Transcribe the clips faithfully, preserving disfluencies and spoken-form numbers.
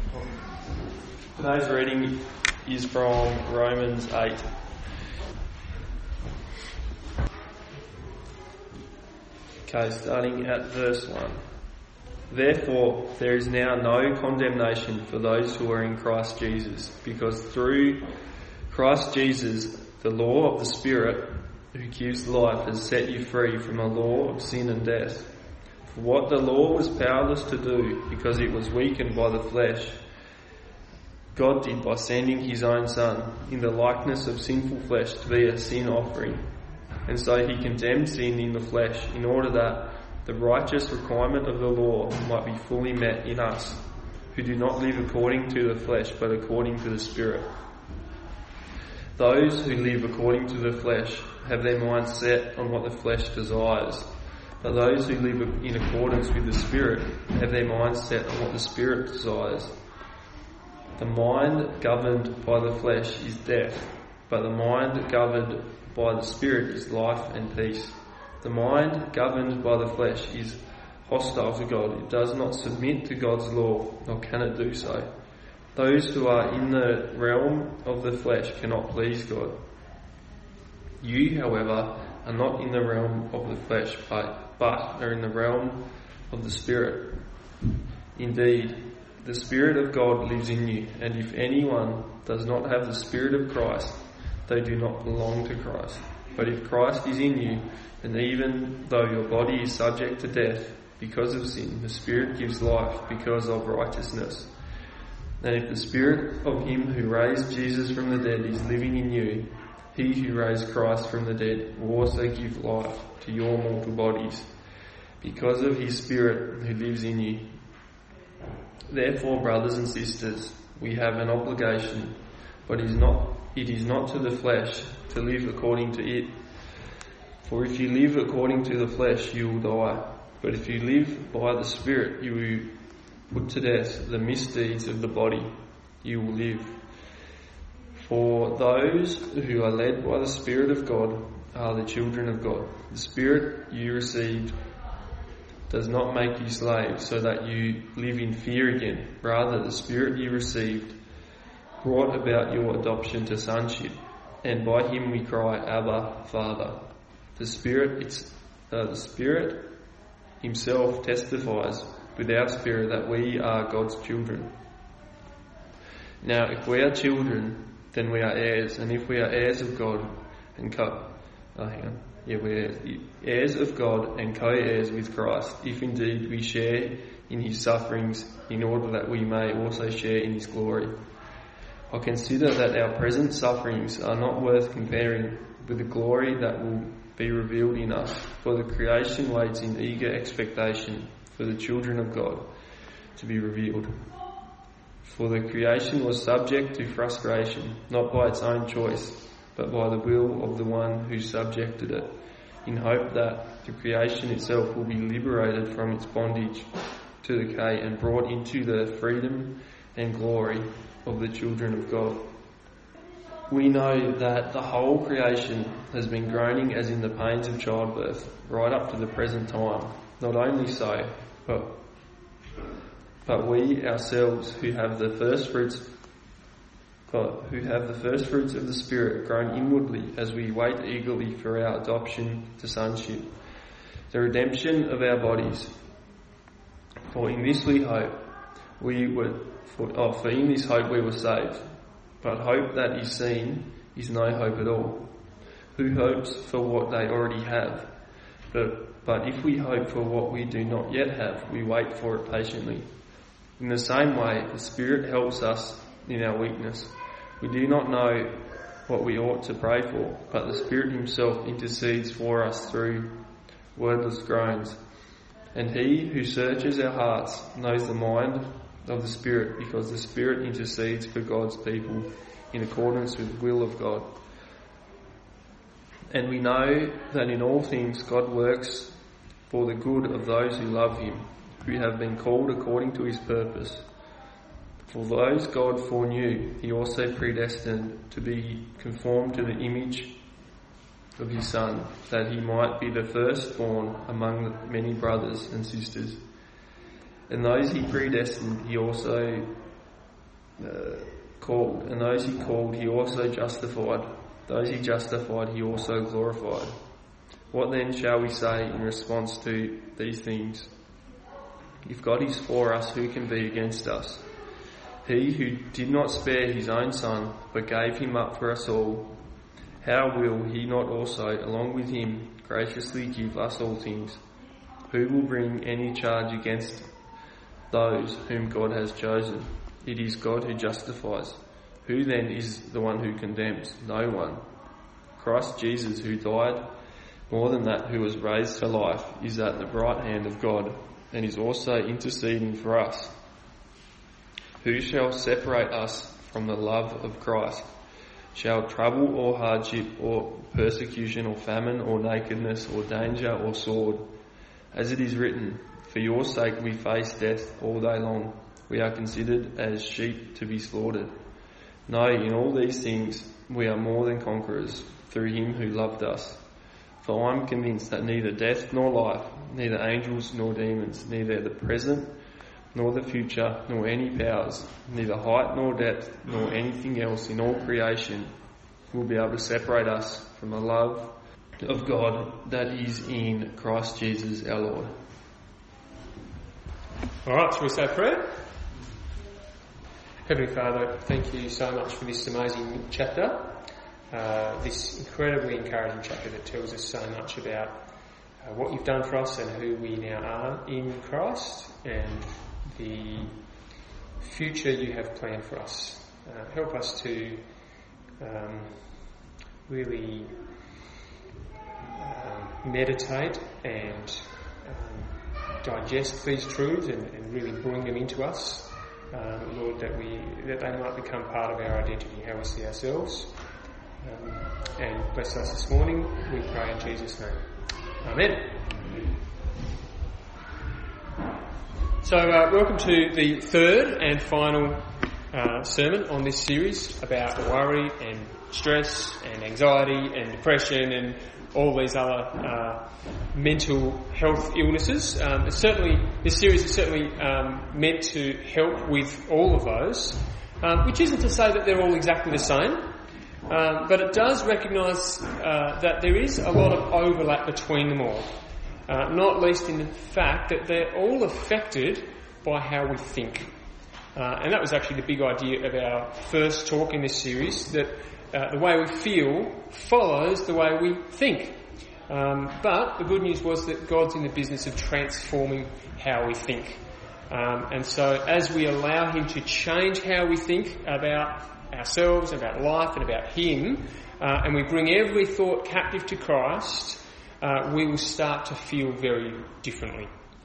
Today's reading is from Romans eight. Okay, starting at verse one. Therefore, there is now no condemnation for those who are in Christ Jesus, because through Christ Jesus, the law of the Spirit who gives life has set you free from the law of sin and death. For what the law was powerless to do, because it was weakened by the flesh, God did by sending his own Son in the likeness of sinful flesh to be a sin offering. And so he condemned sin in the flesh in order that the righteous requirement of the law might be fully met in us, who do not live according to the flesh but according to the Spirit. Those who live according to the flesh have their minds set on what the flesh desires, but those who live in accordance with the Spirit have their minds set on what the Spirit desires. The mind governed by the flesh is death, but the mind governed by the Spirit is life and peace. The mind governed by the flesh is hostile to God. It does not submit to God's law, nor can it do so. Those who are in the realm of the flesh cannot please God. You, however, are not in the realm of the flesh, but, but are in the realm of the Spirit. Indeed, the Spirit of God lives in you, and if anyone does not have the Spirit of Christ, they do not belong to Christ. But if Christ is in you, then even though your body is subject to death because of sin, the Spirit gives life because of righteousness. And if the Spirit of him who raised Jesus from the dead is living in you, he who raised Christ from the dead will also give life to your mortal bodies because of his Spirit who lives in you. Therefore, brothers and sisters, we have an obligation, but it is not, it is not to the flesh to live according to it. For if you live according to the flesh, you will die. But if you live by the Spirit, you will put to death the misdeeds of the body. You will live. For those who are led by the Spirit of God are the children of God. The Spirit you received does not make you slaves so that you live in fear again. Rather, the Spirit you received brought about your adoption to sonship, and by him we cry, Abba, Father. The Spirit, it's, uh, the Spirit himself testifies with our spirit that we are God's children. Now, if we are children, then we are heirs, and if we are heirs of God and co- oh, hang on. Yeah, we're heirs of God and co-heirs with Christ, if indeed we share in his sufferings, in order that we may also share in his glory. I consider that our present sufferings are not worth comparing with the glory that will be revealed in us, for the creation waits in eager expectation for the children of God to be revealed. For the creation was subject to frustration, not by its own choice, but by the will of the one who subjected it, in hope that the creation itself will be liberated from its bondage to decay and brought into the freedom and glory of the children of God. We know that the whole creation has been groaning as in the pains of childbirth, right up to the present time. Not only so, but, but we ourselves who have the first fruits God, who have the first fruits of the Spirit grown inwardly as we wait eagerly for our adoption to sonship, the redemption of our bodies. For in this we hope, we were, for, oh, for in this hope we were saved. But hope that is seen is no hope at all. Who hopes for what they already have? But, but if we hope for what we do not yet have, we wait for it patiently. In the same way, the Spirit helps us in our weakness. We do not know what we ought to pray for, but the Spirit himself intercedes for us through wordless groans. And he who searches our hearts knows the mind of the Spirit, because the Spirit intercedes for God's people in accordance with the will of God. And we know that in all things God works for the good of those who love him, who have been called according to his purpose. For those God foreknew, he also predestined to be conformed to the image of his Son, that he might be the firstborn among many brothers and sisters. And those he predestined, he also uh, called, and those he called he also justified. Those he justified he also glorified. What then shall we say in response to these things? If God is for us, who can be against us? He who did not spare his own son, but gave him up for us all, how will he not also, along with him, graciously give us all things? Who will bring any charge against those whom God has chosen? It is God who justifies. Who then is the one who condemns? No one. Christ Jesus, who died, more than that, who was raised to life, is at the right hand of God, and is also interceding for us. Who shall separate us from the love of Christ? Shall trouble or hardship or persecution or famine or nakedness or danger or sword? As it is written, for your sake we face death all day long. We are considered as sheep to be slaughtered. No, in all these things we are more than conquerors through him who loved us. For I am convinced that neither death nor life, neither angels nor demons, neither the present nor the future, nor any powers, neither height nor depth, nor anything else in all creation will be able to separate us from the love of God that is in Christ Jesus our Lord. Alright, shall we say a prayer? Heavenly Father, thank you so much for this amazing chapter, uh, this incredibly encouraging chapter that tells us so much about uh, what you've done for us and who we now are in Christ, and the future you have planned for us. Uh, help us to um, really um, meditate and um, digest these truths and, and really bring them into us, um, Lord, that we that they might become part of our identity, how we see ourselves. Um, and bless us this morning, we pray in Jesus' name. Amen. So, uh, welcome to the third and final uh, sermon on this series about worry and stress and anxiety and depression and all these other uh, mental health illnesses. Um, it's certainly, this series is certainly um, meant to help with all of those, um, which isn't to say that they're all exactly the same, um, but it does recognise uh, that there is a lot of overlap between them all. Uh, not least in the fact that they're all affected by how we think. Uh, and that was actually the big idea of our first talk in this series, that uh, the way we feel follows the way we think. Um, but the good news was that God's in the business of transforming how we think. Um, and so as we allow him to change how we think about ourselves, about life and about him, uh, and we bring every thought captive to Christ, Uh, we will start to feel very differently.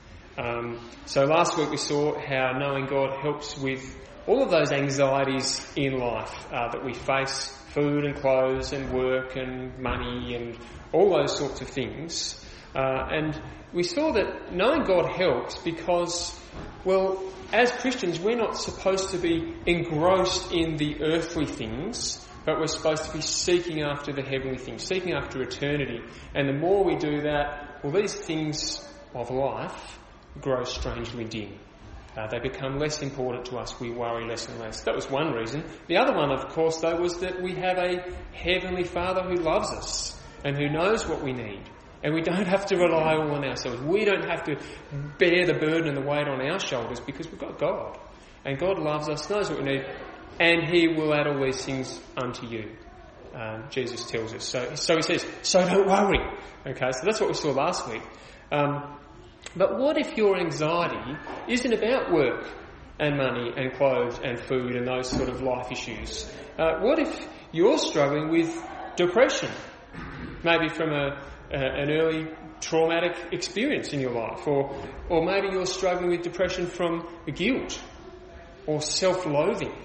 Um, so last week we saw how knowing God helps with all of those anxieties in life uh, that we face, food and clothes and work and money and all those sorts of things. Uh, and we saw that knowing God helps because, well, as Christians we're not supposed to be engrossed in the earthly things, but we're supposed to be seeking after the heavenly things, seeking after eternity. And the more we do that, well, these things of life grow strangely dim. Uh, they become less important to us. We worry less and less. That was one reason. The other one, of course, though, was that we have a heavenly Father who loves us and who knows what we need. And we don't have to rely all on ourselves. We don't have to bear the burden and the weight on our shoulders because we've got God. And God loves us, knows what we need, and he will add all these things unto you. Um, Jesus tells us. So, so he says, so don't worry. Okay, so that's what we saw last week. Um, but what if your anxiety isn't about work and money and clothes and food and those sort of life issues? Uh, what if you're struggling with depression? Maybe from a, a, an early traumatic experience in your life, or, or maybe you're struggling with depression from guilt or self-loathing.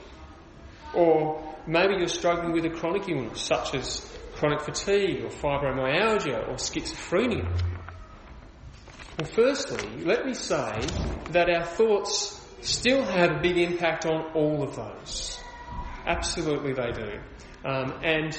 Or maybe you're struggling with a chronic illness such as chronic fatigue or fibromyalgia or schizophrenia. Well, firstly, let me say that our thoughts still have a big impact on all of those. Absolutely they do. Um, and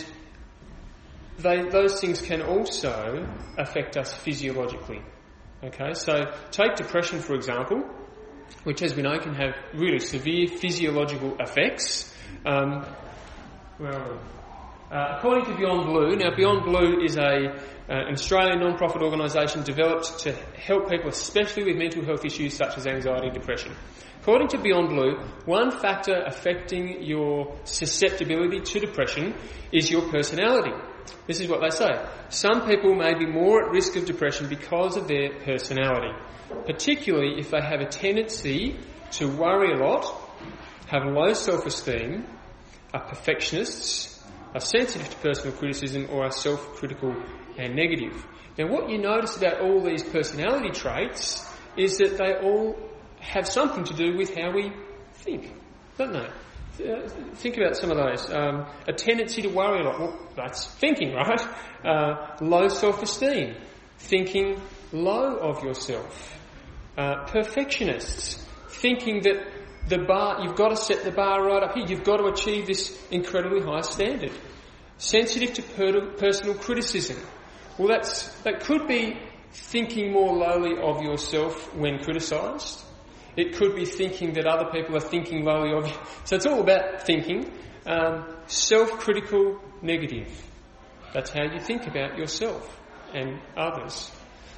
they, those things can also affect us physiologically. Okay, so take depression for example. which, as we know, can have really severe physiological effects. Um, where are we? Uh, according to Beyond Blue, now Beyond Blue is a uh, an Australian non-profit organisation developed to help people, especially with mental health issues such as anxiety and depression. According to Beyond Blue, one factor affecting your susceptibility to depression is your personality. This is what they say. Some people may be more at risk of depression because of their personality, particularly if they have a tendency to worry a lot, have low self-esteem, are perfectionists, are sensitive to personal criticism, or are self-critical and negative. Now, what you notice about all these personality traits is that they all have something to do with how we think, don't they? Uh, think about some of those. Um, a tendency to worry a lot. Well, that's thinking, right? Uh, low self-esteem. Thinking low of yourself. Uh, perfectionists. Thinking that the bar, you've got to set the bar right up here. You've got to achieve this incredibly high standard. Sensitive to per- personal criticism. Well, that's that could be thinking more lowly of yourself when criticised. It could be thinking that other people are thinking lowly of you. So it's all about thinking. Um, self-critical, negative. That's how you think about yourself and others.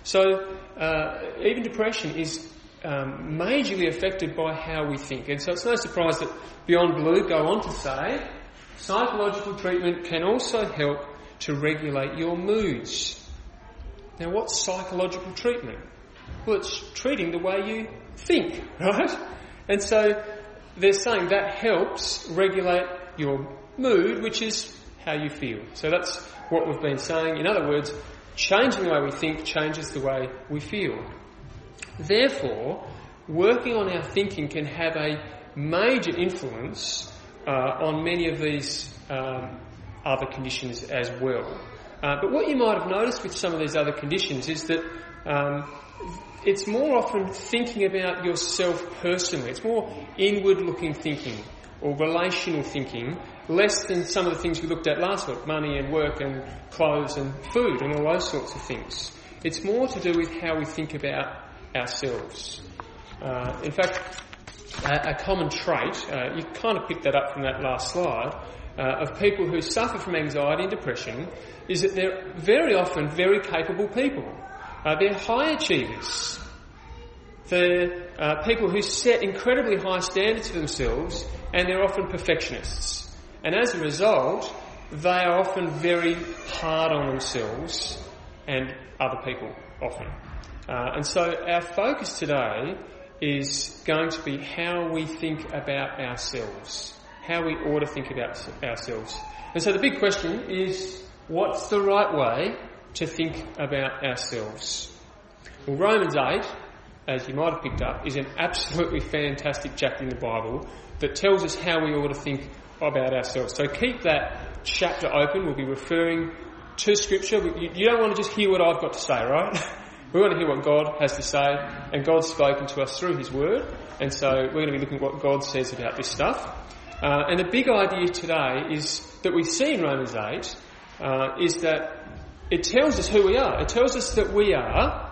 So uh, even depression is um, majorly affected by how we think. And so it's no surprise that Beyond Blue go on to say, psychological treatment can also help to regulate your moods. Now, what's psychological treatment? Well, it's treating the way you think, right? And so they're saying that helps regulate your mood, which is how you feel. So that's what we've been saying. In other words, changing the way we think changes the way we feel. Therefore, working on our thinking can have a major influence uh, on many of these um, other conditions as well. Uh, but what you might have noticed with some of these other conditions is that um, it's more often thinking about yourself personally. It's more inward-looking thinking or relational thinking, less than some of the things we looked at last week, money and work and clothes and food and all those sorts of things. It's more to do with how we think about ourselves. Uh, in fact, a, a common trait, uh, you kind of picked that up from that last slide, uh, of people who suffer from anxiety and depression is that they're very often very capable people. Uh, they're high achievers. They're uh, people who set incredibly high standards for themselves, and they're often perfectionists. And as a result, they are often very hard on themselves and other people often. Uh, and so our focus today is going to be how we think about ourselves, how we ought to think about ourselves. And so the big question is, what's the right way to think about ourselves? Well, Romans eight, as you might have picked up, is an absolutely fantastic chapter in the Bible that tells us how we ought to think about ourselves. So keep that chapter open. We'll be referring to Scripture. You don't want to just hear what I've got to say, right? We want to hear what God has to say, and God's spoken to us through His Word, and so we're going to be looking at what God says about this stuff. Uh, and the big idea today is that we see in Romans eight uh, is that it tells us who we are. It tells us that we are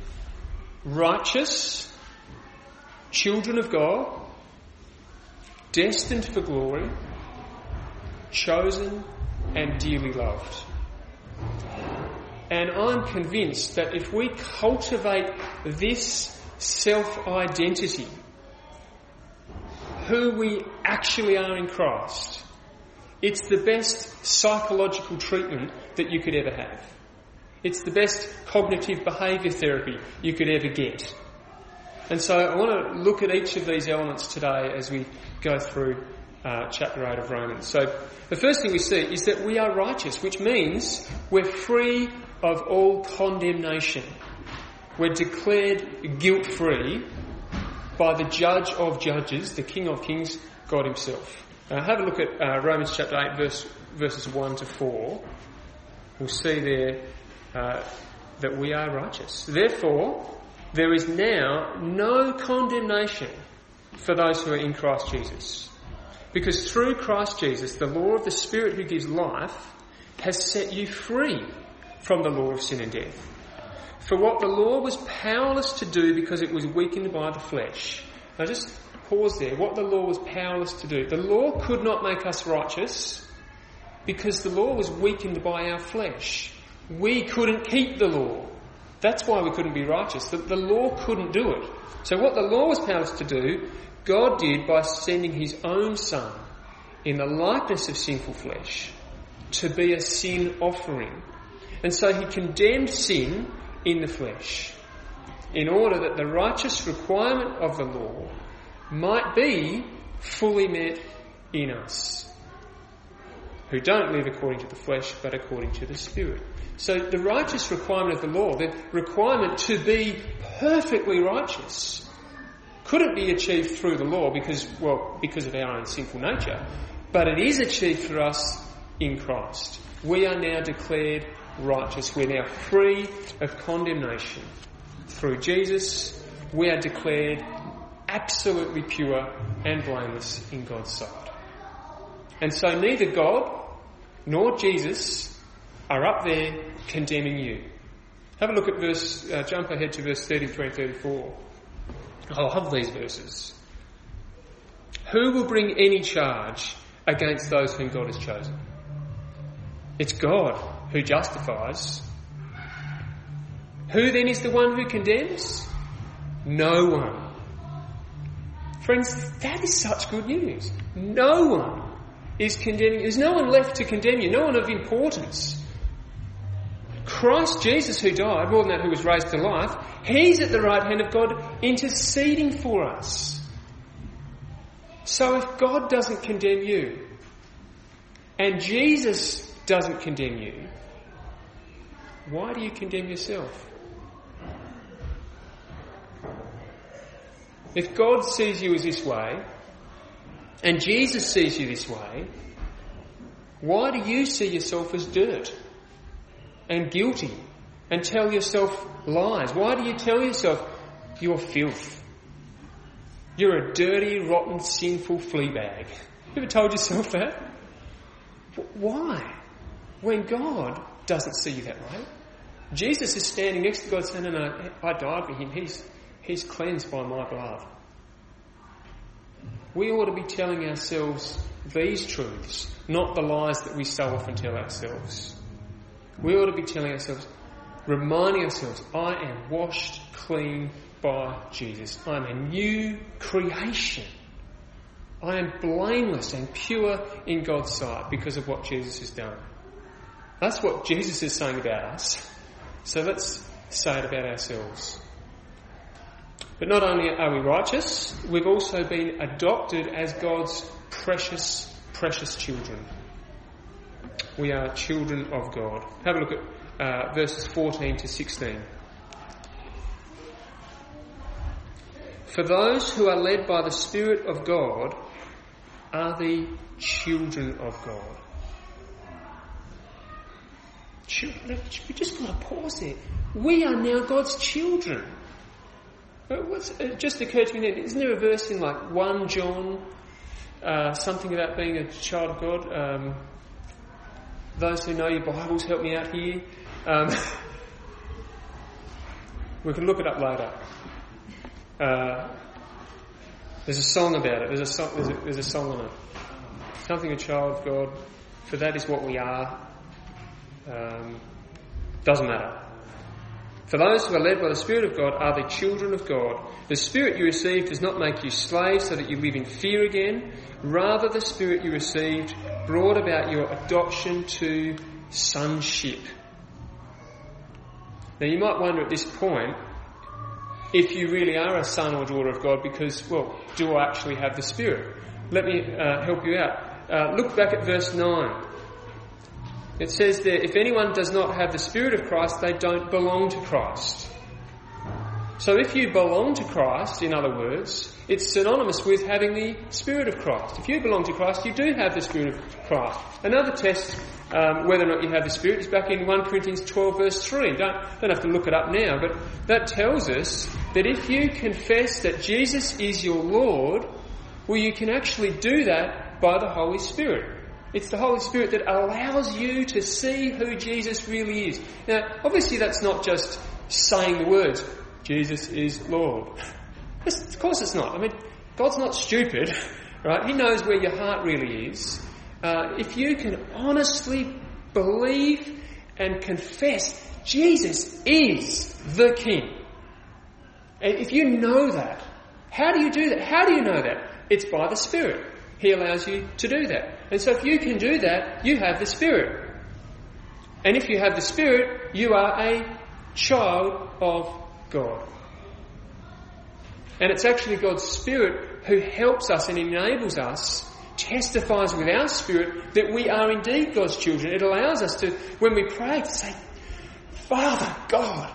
righteous, children of God, destined for glory, chosen and dearly loved. And I'm convinced that if we cultivate this self-identity, who we actually are in Christ, it's the best psychological treatment that you could ever have. It's the best cognitive behaviour therapy you could ever get. And so I want to look at each of these elements today as we go through uh, chapter eight of Romans. So the first thing we see is that we are righteous, which means we're free of all condemnation. We're declared guilt-free by the Judge of Judges, the King of Kings, God Himself. Uh, have a look at uh, Romans chapter eight, verse, verses one to four. We'll see there uh, that we are righteous. Therefore, there is now no condemnation for those who are in Christ Jesus. Because through Christ Jesus, the law of the Spirit who gives life has set you free from the law of sin and death. For what the law was powerless to do because it was weakened by the flesh, Now just pause there. What the law was powerless to do. The law could not make us righteous because the law was weakened by our flesh. We couldn't keep the law. That's why we couldn't be righteous. The, the law couldn't do it. So what the law was powerless to do, God did by sending his own Son in the likeness of sinful flesh to be a sin offering. And so he condemned sin in the flesh in order that the righteous requirement of the law might be fully met in us, who don't live according to the flesh but according to the Spirit. So the righteous requirement of the law, the requirement to be perfectly righteous, couldn't be achieved through the law because, well, because of our own sinful nature, but it is achieved for us in Christ. We are now declared righteous. We're now free of condemnation. Through Jesus, we are declared absolutely pure and blameless in God's sight. And so neither God nor Jesus are up there condemning you. Have a look at verse, uh, jump ahead to verse thirty-three and thirty-four. I love these verses. Who will bring any charge against those whom God has chosen? It's God who justifies. Who then is the one who condemns? No one. Friends, that is such good news. No one is condemning. There's no one left to condemn you, no one of importance. Christ Jesus, who died, more than that, who was raised to life, he's at the right hand of God interceding for us. So if God doesn't condemn you, and Jesus doesn't condemn you, why do you condemn yourself? If God sees you as this way, and Jesus sees you this way, why do you see yourself as dirt and guilty and tell yourself lies? Why do you tell yourself you're filth? You're a dirty, rotten, sinful flea bag. You ever told yourself that? Why? When God doesn't see you that way. Jesus is standing next to God saying, no, no, I died for him. He's, he's cleansed by my blood. We ought to be telling ourselves these truths, not the lies that we so often tell ourselves. We ought to be telling ourselves, reminding ourselves, I am washed clean by Jesus. I am a new creation. I am blameless and pure in God's sight because of what Jesus has done. That's what Jesus is saying about us. So let's say it about ourselves. But not only are we righteous, we've also been adopted as God's precious, precious children. We are children of God. Have a look at uh, verses fourteen to sixteen. For those who are led by the Spirit of God are the children of God. We just got to pause there. We are now God's children. What's, it just occurred to me then, isn't there a verse in like First John, uh, something about being a child of God? Um, those who know your Bibles, help me out here. Um, we can look it up later. Uh, there's a song about it. There's a, song, there's, a, there's a song on it. Something a child of God, for that is what we are. Um, doesn't matter. For those who are led by the Spirit of God are the children of God. The Spirit you received does not make you slaves so that you live in fear again. Rather, the Spirit you received brought about your adoption to sonship. Now you might wonder at this point if you really are a son or daughter of God because, well, do I actually have the Spirit? Let me uh, help you out. Uh, look back at verse nine. It says there, if anyone does not have the Spirit of Christ, they don't belong to Christ. So if you belong to Christ, in other words, it's synonymous with having the Spirit of Christ. If you belong to Christ, you do have the Spirit of Christ. Another test um, whether or not you have the Spirit is back in First Corinthians twelve verse three. Don't, don't have to look it up now, but that tells us that if you confess that Jesus is your Lord, well, you can actually do that by the Holy Spirit. It's the Holy Spirit that allows you to see who Jesus really is. Now, obviously that's not just saying the words, Jesus is Lord. Of course it's not. I mean, God's not stupid, right? He knows where your heart really is. Uh, if you can honestly believe and confess Jesus is the King, and if you know that, how do you do that? How do you know that? It's by the Spirit. He allows you to do that. And so if you can do that, you have the Spirit. And if you have the Spirit, you are a child of God. And it's actually God's Spirit who helps us and enables us, testifies with our spirit that we are indeed God's children. It allows us to, when we pray, to say, Father God.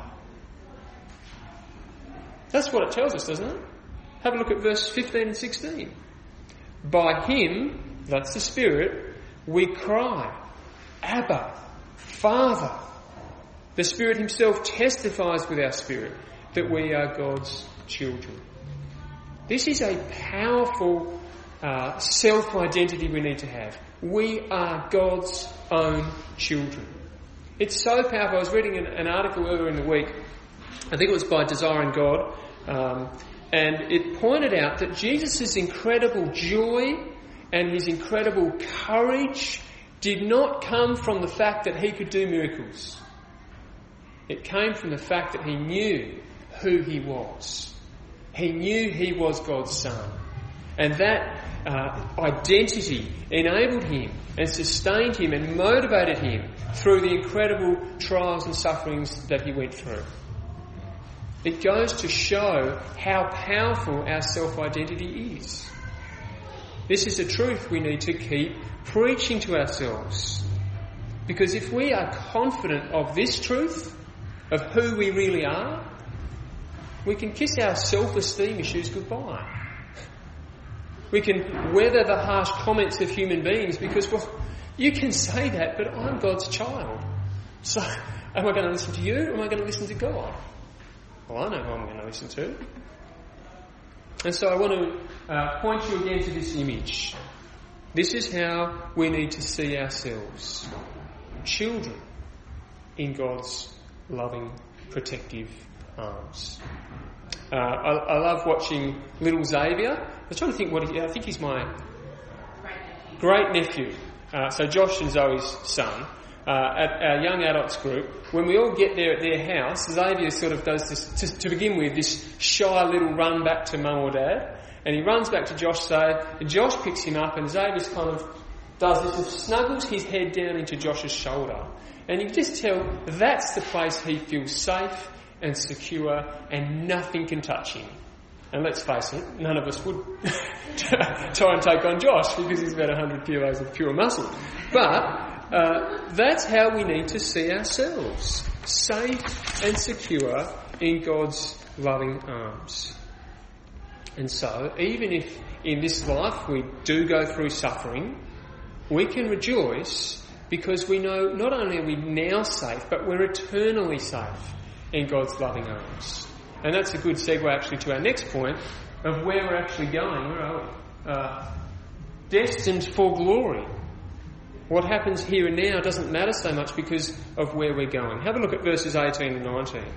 That's what it tells us, doesn't it? Have a look at verse fifteen and sixteen. By Him, that's the Spirit, we cry, Abba, Father. The Spirit Himself testifies with our spirit that we are God's children. This is a powerful uh, self-identity we need to have. We are God's own children. It's so powerful. I was reading an, an article earlier in the week. I think it was by Desiring God. Um, and it pointed out that Jesus' incredible joy and His incredible courage did not come from the fact that He could do miracles. It came from the fact that He knew who He was. He knew He was God's Son. And that uh, identity enabled Him and sustained Him and motivated Him through the incredible trials and sufferings that He went through. It goes to show how powerful our self-identity is. This is a truth we need to keep preaching to ourselves. Because if we are confident of this truth, of who we really are, we can kiss our self-esteem issues goodbye. We can weather the harsh comments of human beings because, well, you can say that, but I'm God's child. So, am I going to listen to you or am I going to listen to God? Well, I know who I'm going to listen to. And so I want to uh, point you again to this image. This is how we need to see ourselves. Children in God's loving, protective arms. Uh, I, I love watching little Xavier. I was trying to think what he, I think he's my great nephew. Uh, so Josh and Zoe's son. Uh, at our young adults group, when we all get there at their house, Xavier sort of does this, to, to begin with, this shy little run back to mum or dad, and he runs back to Josh, say, and Josh picks him up, and Xavier kind of does this, and snuggles his head down into Josh's shoulder, and you can just tell that's the place he feels safe and secure, and nothing can touch him. And let's face it, none of us would try and take on Josh because he's about one hundred kilos of pure muscle. But Uh, that's how we need to see ourselves, safe and secure in God's loving arms. And so, even if in this life we do go through suffering, we can rejoice because we know not only are we now safe, but we're eternally safe in God's loving arms. And that's a good segue actually to our next point of where we're actually going. Where are we? Uh, destined for glory. What happens here and now doesn't matter so much because of where we're going. Have a look at verses eighteen and nineteen.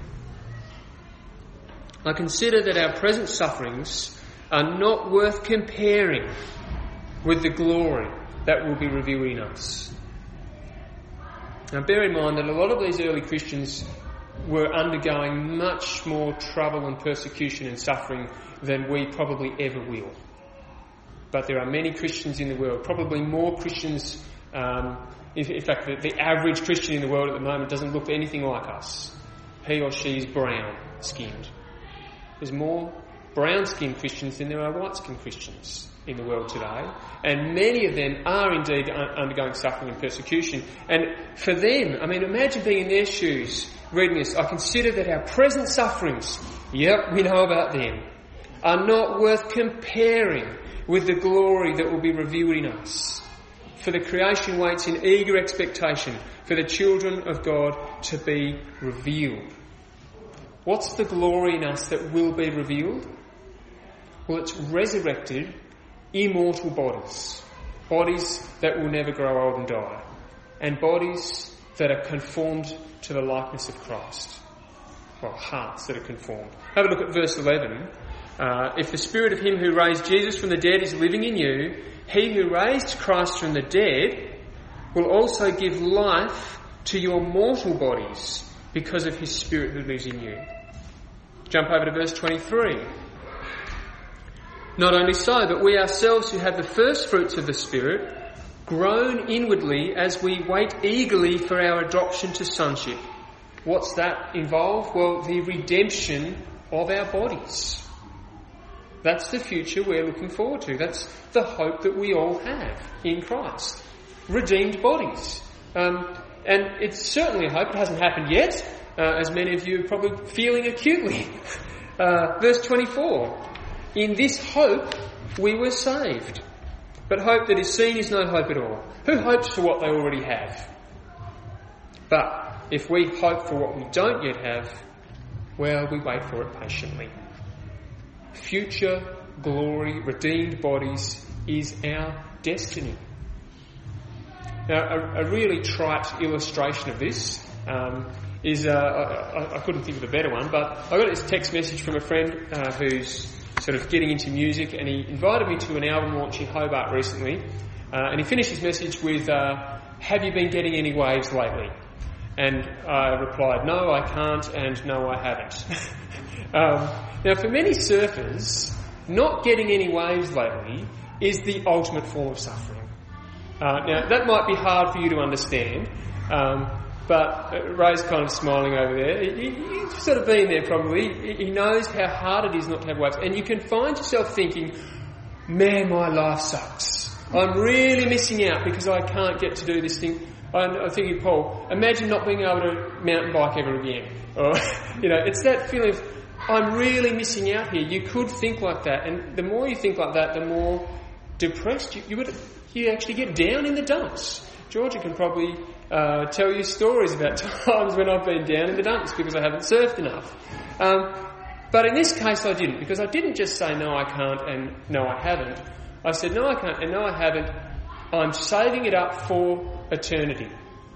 I consider that our present sufferings are not worth comparing with the glory that will be revealed in us. Now bear in mind that a lot of these early Christians were undergoing much more trouble and persecution and suffering than we probably ever will. But there are many Christians in the world, probably more Christians. Um, in, in fact, the, the average Christian in the world at the moment doesn't look anything like us. He or she is brown-skinned. There's more brown-skinned Christians than there are white-skinned Christians in the world today. And many of them are indeed un- undergoing suffering and persecution. And for them, I mean, imagine being in their shoes, reading this. I consider that our present sufferings, yep, we know about them, are not worth comparing with the glory that will be revealed in us. For the creation waits in eager expectation for the children of God to be revealed. What's the glory in us that will be revealed? Well, it's resurrected, immortal bodies. Bodies that will never grow old and die. And bodies that are conformed to the likeness of Christ. Well, hearts that are conformed. Have a look at verse eleven. Uh, if the Spirit of him who raised Jesus from the dead is living in you, he who raised Christ from the dead will also give life to your mortal bodies because of his Spirit who lives in you. Jump over to verse twenty-three. Not only so, but we ourselves who have the first fruits of the Spirit groan inwardly as we wait eagerly for our adoption to sonship. What's that involve? Well, the redemption of our bodies. That's the future we're looking forward to. That's the hope that we all have in Christ. Redeemed bodies. Um, and it's certainly a hope. It hasn't happened yet, uh, as many of you are probably feeling acutely. Uh, verse twenty-four. In this hope we were saved. But hope that is seen is no hope at all. Who hopes for what they already have? But if we hope for what we don't yet have, well, we wait for it patiently. Future glory, redeemed bodies is our destiny. Now, a, a really trite illustration of this um, is, uh, I, I couldn't think of a better one, but I got this text message from a friend uh, who's sort of getting into music, and he invited me to an album launch in Hobart recently, uh, and he finished his message with, uh, have you been getting any waves lately? And I replied, no, I can't, and no, I haven't. um, now, for many surfers, not getting any waves lately is the ultimate form of suffering. Uh, now, that might be hard for you to understand, um, but Ray's kind of smiling over there. He, he, he's sort of been there probably. He knows how hard it is not to have waves. And you can find yourself thinking, man, my life sucks. I'm really missing out because I can't get to do this thing. I'm thinking, Paul, imagine not being able to mountain bike ever again. Or, you know, it's that feeling of, I'm really missing out here. You could think like that. And the more you think like that, the more depressed you, you would, you actually get down in the dumps. Georgia can probably uh, tell you stories about times when I've been down in the dumps because I haven't surfed enough. Um, but in this case I didn't, because I didn't just say no I can't and no I haven't. I said no I can't and no I haven't. I'm saving it up for eternity.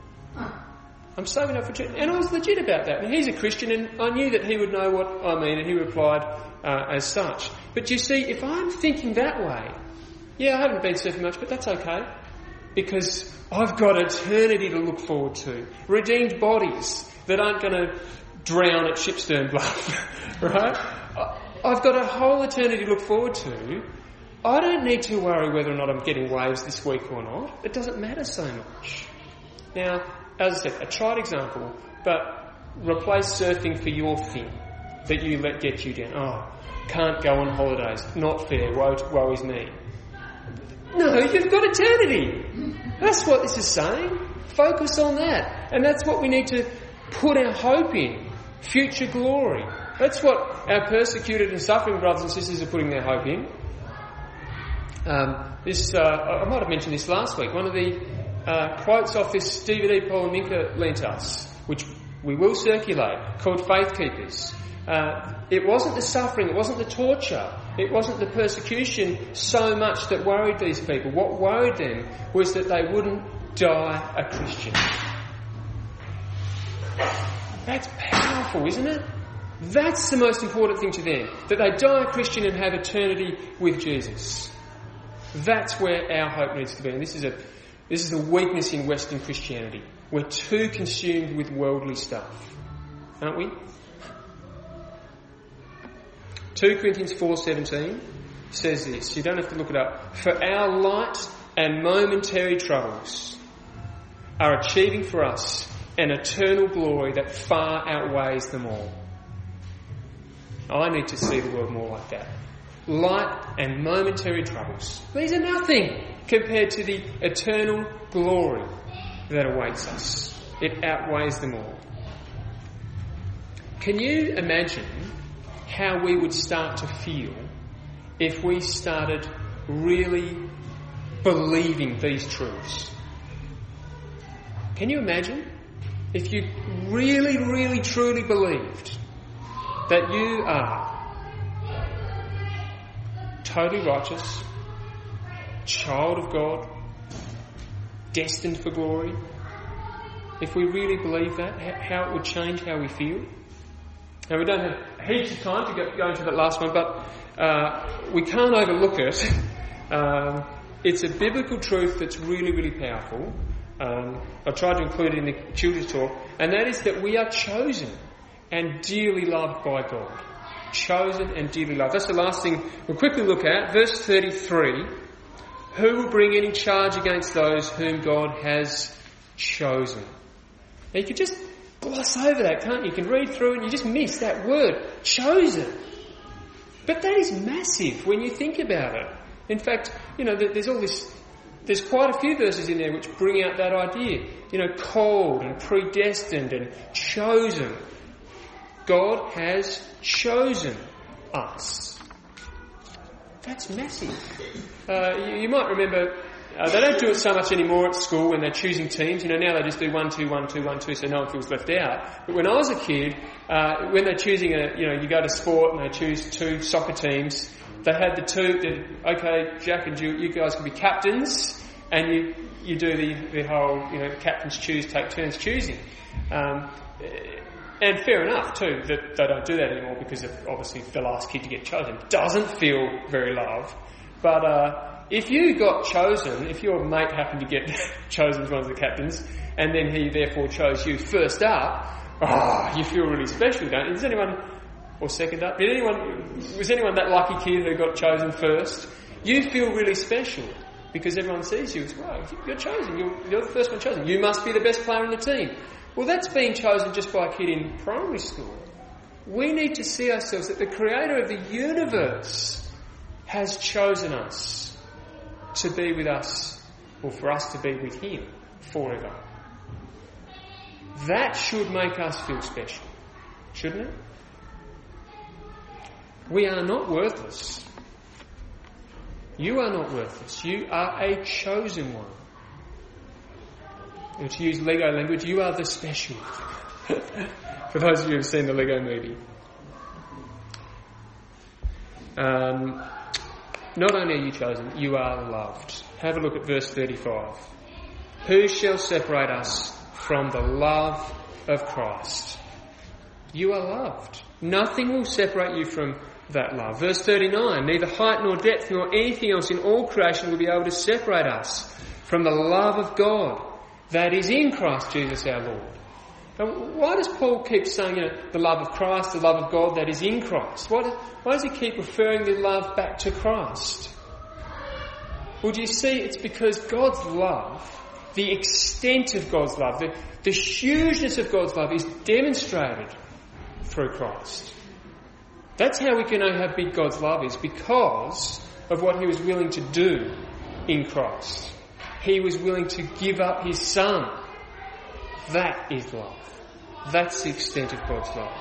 I'm saving it up for eternity. And I was legit about that. And he's a Christian and I knew that he would know what I mean, and he replied uh, as such. But you see, if I'm thinking that way, yeah, I haven't been surfing much, but that's okay. Because I've got eternity to look forward to. Redeemed bodies that aren't going to drown at Shipstern Bluff. Right? I've got a whole eternity to look forward to. I don't need to worry whether or not I'm getting waves this week or not. It doesn't matter so much. Now, as I said, a trite example, but replace surfing for your thing that you let get you down. Oh, can't go on holidays. Not fair. Woe, woe is me. No, you've got eternity. That's what this is saying. Focus on that. And that's what we need to put our hope in. Future glory. That's what our persecuted and suffering brothers and sisters are putting their hope in. Um, this uh, I might have mentioned this last week. One of the uh, quotes off this D V D Paul and Minka lent us, which we will circulate, called Faith Keepers. Uh, it wasn't the suffering, it wasn't the torture, it wasn't the persecution so much that worried these people. What worried them was that they wouldn't die a Christian. That's powerful, isn't it? That's the most important thing to them, that they die a Christian and have eternity with Jesus. That's where our hope needs to be. And this is a this is a weakness in Western Christianity. We're too consumed with worldly stuff, aren't we? Second Corinthians four seventeen says this. You don't have to look it up. For our light and momentary troubles are achieving for us an eternal glory that far outweighs them all. I need to see the world more like that. Light and momentary troubles. These are nothing compared to the eternal glory that awaits us. It outweighs them all. Can you imagine how we would start to feel if we started really believing these truths? Can you imagine if you really, really, truly believed that you are totally righteous, child of God, destined for glory? If we really believe that, how it would change how we feel? Now, we don't have heaps of time to go, go into that last one, but uh, we can't overlook it. Um, it's a biblical truth that's really, really powerful. Um, I tried to include it in the children's talk, and that is that we are chosen and dearly loved by God. Chosen and dearly loved. That's the last thing we'll quickly look at. Verse thirty-three. Who will bring any charge against those whom God has chosen? Now you can just gloss over that, can't you? You can read through it and you just miss that word, chosen. But that is massive when you think about it. In fact, you know, there's all this, there's quite a few verses in there which bring out that idea. You know, called and predestined and chosen. God has chosen us. That's massive. Uh, you, you might remember, uh, they don't do it so much anymore at school when they're choosing teams. You know, now they just do one, two, one, two, one, two, so no one feels left out. But when I was a kid, uh, when they're choosing a, you know, you go to sport and they choose two soccer teams, they had the two, the, okay, Jack and Jill, you guys can be captains, and you, you do the, the whole, you know, captains choose, take turns choosing. Um, And fair enough, too, that they don't do that anymore because of, obviously, the last kid to get chosen doesn't feel very loved. But uh, if you got chosen, if your mate happened to get chosen as one of the captains, and then he therefore chose you first up, oh, you feel really special, don't you? Is anyone, or second up, did anyone, was anyone that lucky kid who got chosen first? You feel really special because everyone sees you as well. You're chosen, you're, you're the first one chosen. You must be the best player in the team. Well, that's being chosen just by a kid in primary school. We need to see ourselves that the creator of the universe has chosen us to be with us, or for us to be with him forever. That should make us feel special, shouldn't it? We are not worthless. You are not worthless. You are a chosen one. And to use Lego language, you are the special. For those of you who have seen the Lego movie. Um, not only are you chosen, you are loved. Have a look at verse thirty-five. Who shall separate us from the love of Christ? You are loved. Nothing will separate you from that love. Verse thirty-nine. Neither height nor depth nor anything else in all creation will be able to separate us from the love of God that is in Christ Jesus our Lord. Now, why does Paul keep saying, you know, the love of Christ, the love of God that is in Christ? Why does, why does he keep referring the love back to Christ? Well, do you see, it's because God's love, the extent of God's love, the, the hugeness of God's love is demonstrated through Christ. That's how we can know how big God's love is, because of what he was willing to do in Christ. He was willing to give up his son. That is love. That's the extent of God's love.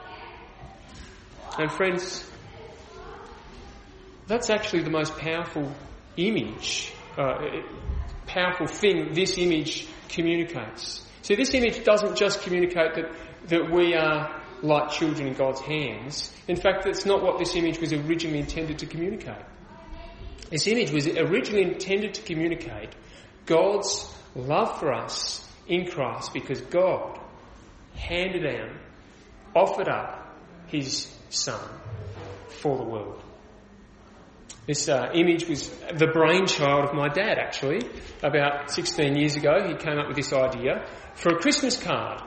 And friends, that's actually the most powerful image, uh, powerful thing this image communicates. See, this image doesn't just communicate that, that we are like children in God's hands. In fact, that's not what this image was originally intended to communicate. This image was originally intended to communicate God's love for us in Christ, because God handed down, offered up his son for the world. This uh, image was the brainchild of my dad, actually. About sixteen years ago, he came up with this idea for a Christmas card,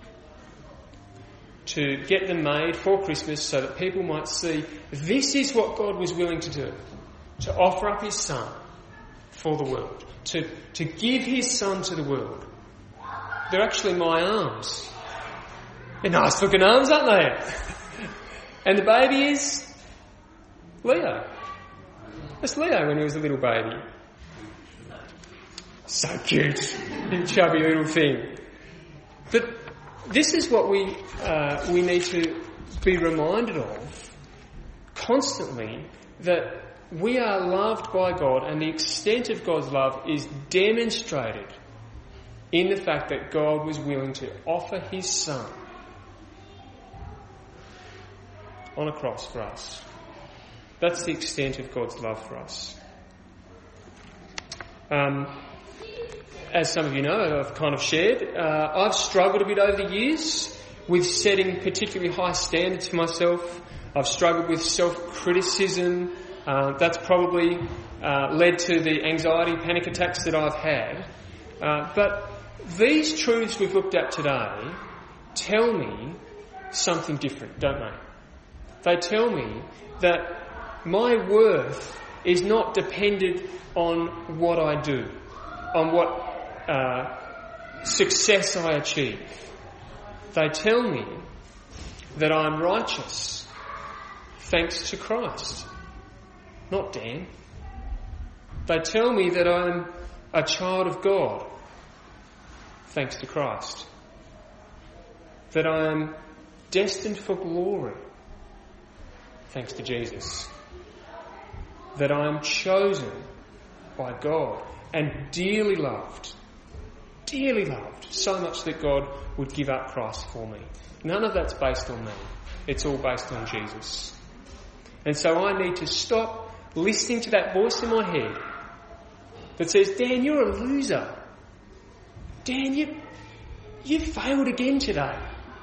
to get them made for Christmas so that people might see this is what God was willing to do, to offer up his son for the world, to, to give his son to the world. They're actually my arms. They're nice looking arms, aren't they? And the baby is Leo. That's Leo when he was a little baby. So cute. Chubby little thing. But this is what we uh, we need to be reminded of constantly, that we are loved by God, and the extent of God's love is demonstrated in the fact that God was willing to offer his son on a cross for us. That's the extent of God's love for us. Um, as some of you know, I've kind of shared, uh, I've struggled a bit over the years with setting particularly high standards for myself. I've struggled with self-criticism. Uh, that's probably uh, led to the anxiety, panic attacks that I've had. Uh, but these truths we've looked at today tell me something different, don't they? They tell me that my worth is not dependent on what I do, on what uh, success I achieve. They tell me that I'm righteous thanks to Christ, not Dan. They tell me that I'm a child of God thanks to Christ, that I am destined for glory thanks to Jesus, that I am chosen by God and dearly loved, dearly loved, so much that God would give up Christ for me. None of that's based on me. It's all based on Jesus. And so I need to stop listening to that voice in my head that says, Dan, you're a loser. Dan, you, you failed again today.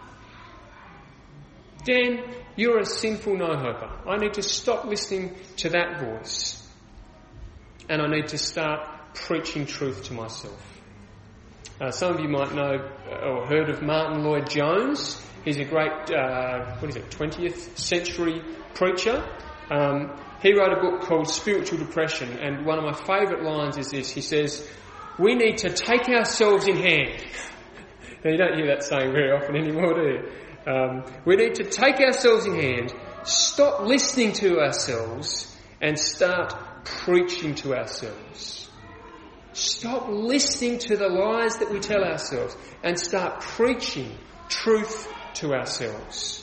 Dan, you're a sinful no-hoper. I need to stop listening to that voice. And I need to start preaching truth to myself. Uh, some of you might know or heard of Martin Lloyd-Jones. He's a great, uh, what is it, twentieth century preacher. Um, he wrote a book called Spiritual Depression, and one of my favourite lines is this. He says, we need to take ourselves in hand. Now, you don't hear that saying very often anymore, do you? Um, we need to take ourselves in hand, stop listening to ourselves, and start preaching to ourselves. Stop listening to the lies that we tell ourselves and start preaching truth to ourselves.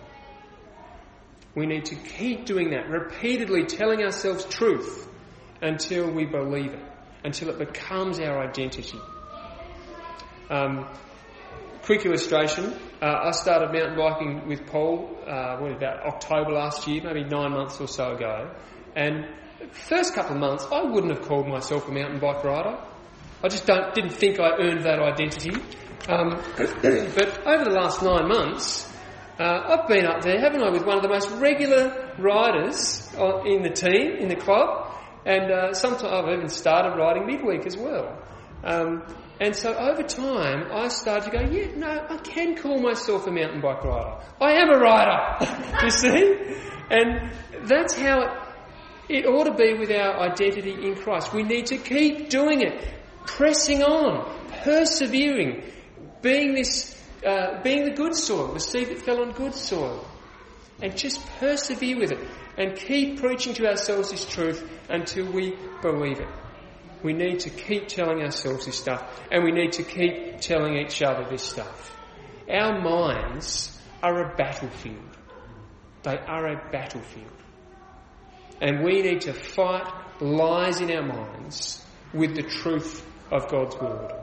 We need to keep doing that, repeatedly telling ourselves truth until we believe it, until it becomes our identity. Um, quick illustration. Uh, I started mountain biking with Paul, uh, what, about October last year, maybe nine months or so ago. And the first couple of months, I wouldn't have called myself a mountain bike rider. I just don't, didn't think I earned that identity. Um, but over the last nine months, uh, I've been up there, haven't I, with one of the most regular riders in the team, in the club. And uh, sometimes I've even started riding midweek as well. Um, and so over time, I started to go, yeah, no, I can call myself a mountain bike rider. I am a rider, you see? And that's how it, it ought to be with our identity in Christ. We need to keep doing it, pressing on, persevering, being this, uh, being the good soil, the seed that fell on good soil. And just persevere with it and keep preaching to ourselves this truth until we believe it. We need to keep telling ourselves this stuff, and we need to keep telling each other this stuff. Our minds are a battlefield. They are a battlefield. And we need to fight lies in our minds with the truth of God's word.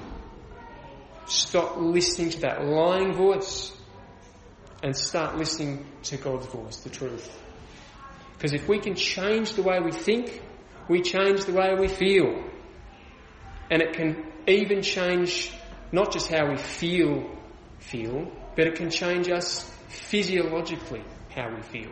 Stop listening to that lying voice and start listening to God's voice, the truth. Because if we can change the way we think, we change the way we feel. And it can even change not just how we feel, feel, but it can change us physiologically, how we feel.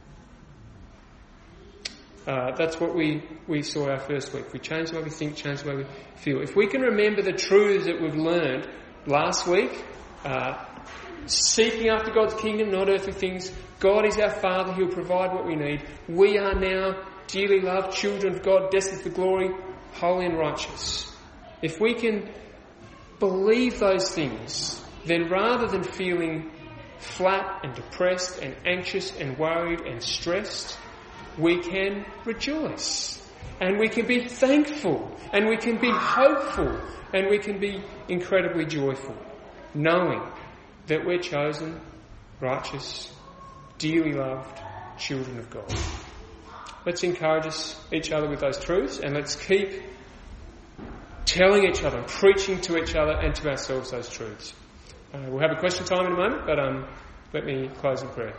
Uh, that's what we, we saw our first week. We change the way we think, change the way we feel. If we can remember the truths that we've learned last week, uh, seeking after God's kingdom, not earthly things. God is our Father. He'll provide what we need. We are now dearly loved children of God, destined for glory, holy and righteous. If we can believe those things, then rather than feeling flat and depressed and anxious and worried and stressed, we can rejoice and we can be thankful and we can be hopeful and we can be incredibly joyful, knowing that we're chosen, righteous, dearly loved children of God. Let's encourage us, each other with those truths, and let's keep telling each other, preaching to each other and to ourselves those truths. Uh, we'll have a question time in a moment, but um, let me close in prayer.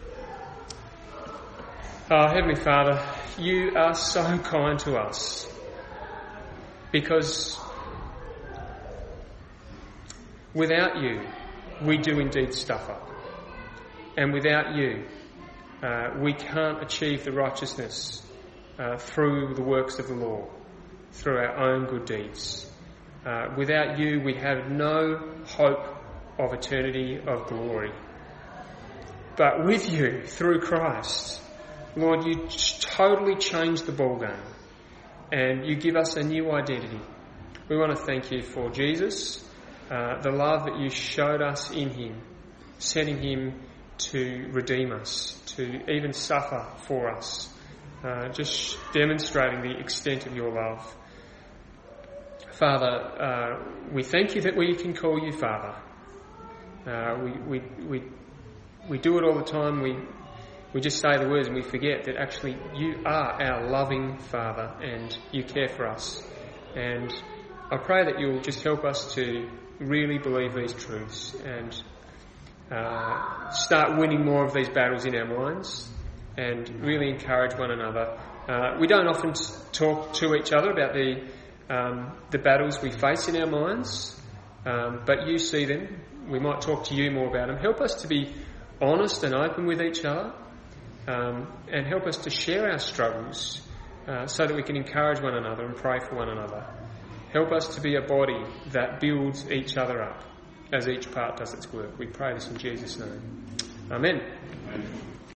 Uh, Heavenly Father, you are so kind to us because without you, we do indeed stuff up. And without you, Uh, we can't achieve the righteousness uh, through the works of the law, through our own good deeds. Uh, without you, we have no hope of eternity, of glory. But with you, through Christ, Lord, you totally change the ballgame and you give us a new identity. We want to thank you for Jesus, uh, the love that you showed us in him, sending him to redeem us, to even suffer for us, uh, just demonstrating the extent of your love. Father, uh, we thank you that we can call you Father. Uh, we, we, we, we do it all the time. We, we just say the words and we forget that actually you are our loving Father and you care for us. And I pray that you'll just help us to really believe these truths and uh, start winning more of these battles in our minds and really encourage one another. Uh, we don't often talk to each other about the um, the battles we face in our minds, um, but you see them. We might talk to you more about them. Help us to be honest and open with each other, um, and help us to share our struggles uh, so that we can encourage one another and pray for one another. Help us to be a body that builds each other up as each part does its work. We pray this in Jesus' name. Amen. Amen.